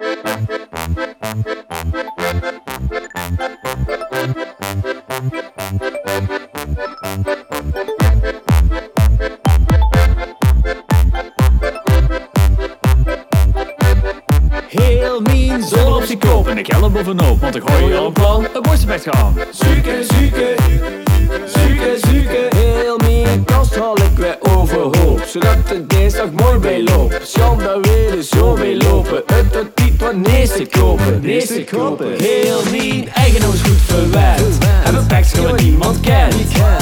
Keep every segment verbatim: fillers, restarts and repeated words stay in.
Heel min zonder op zich kopen en ik hel er bovenop, want ik gooi je op plan het mooiste best gaan. Zuke, zuke, zuke, zuke. Heel min kast haal ik weer overhoop, zodat de dinsdag mooi bij loopt. Scham daar weer de zo bij lopen, het tot niet wanneer ze kopen. Nee, ze kopen. Heel min eigen goed verwerkt, hebben packs wat niemand kent.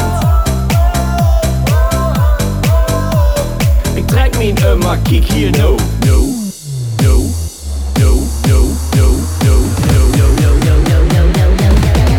Ik trek mijn um, maar kijk hier no, no, no. No, no, no, no, no, no, no, no, no, no, no, no.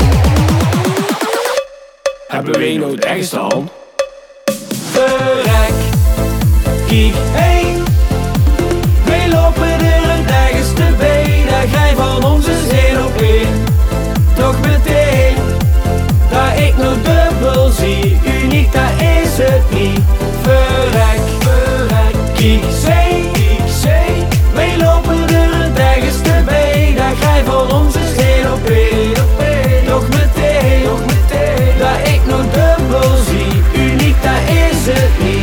Hebben wij nooit echt staan? Verrek, kijk heen. Wij lopen er een ergste bij. Daar ga je van onze zin op in. Toch meteen, daar ik nog dubbel zie. Uniek, daar is het niet. Verrek, verrek, kijk zee, kijk zee. Wij lopen er een ergste bij. Daar ga je van onze zin op in. Toch meteen, toch meteen, daar ik nog dubbel zie. Uniek, daar is het niet.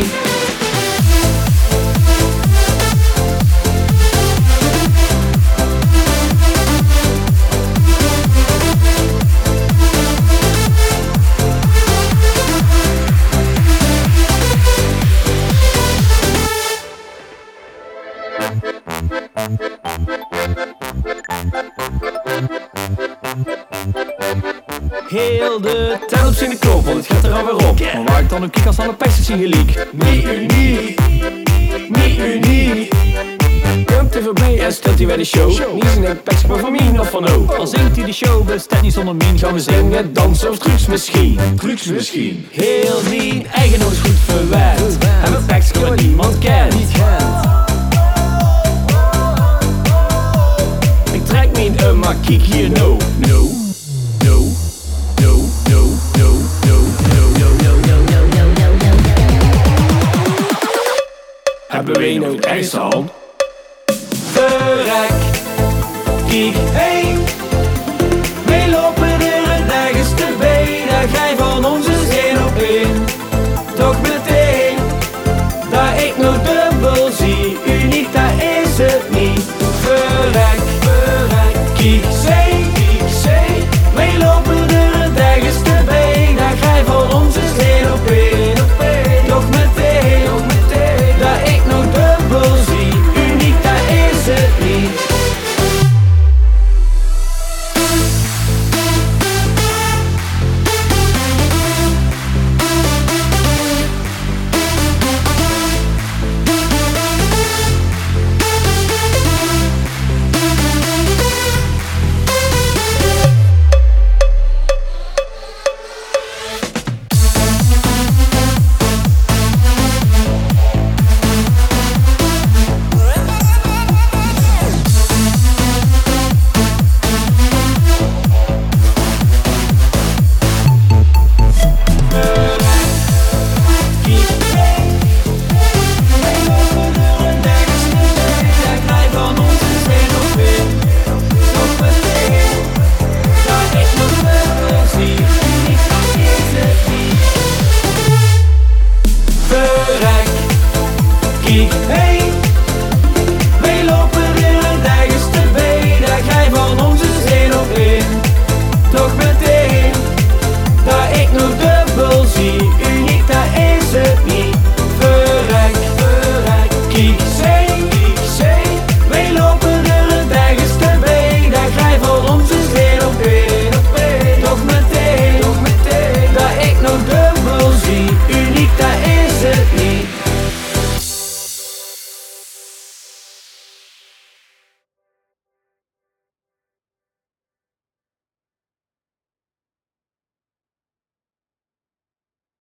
Heel de tent op zijn de koop, want het gaat er alweer op. Maar waar ik dan ook kijk als aan de pestjes zie geliek. Niet uniek, niet uniek. Komt er voorbij en stelt hij bij de show. Niet zijn een pestje, maar van mij of van O. Al zingt hij de show, bestaat niet zonder min. Gaan we zingen, dansen of trucs misschien. Trucs misschien. Heel niet, eigen is goed verwerkt. Hebben packs wat niemand kent. Ik trek mijn um, maar kijk hier no, no. No, no, no, no, no, no, no, no, no, no, no, no, no. Hebben wij nooit echt staan? Verrek, kijk heen. Wij lopen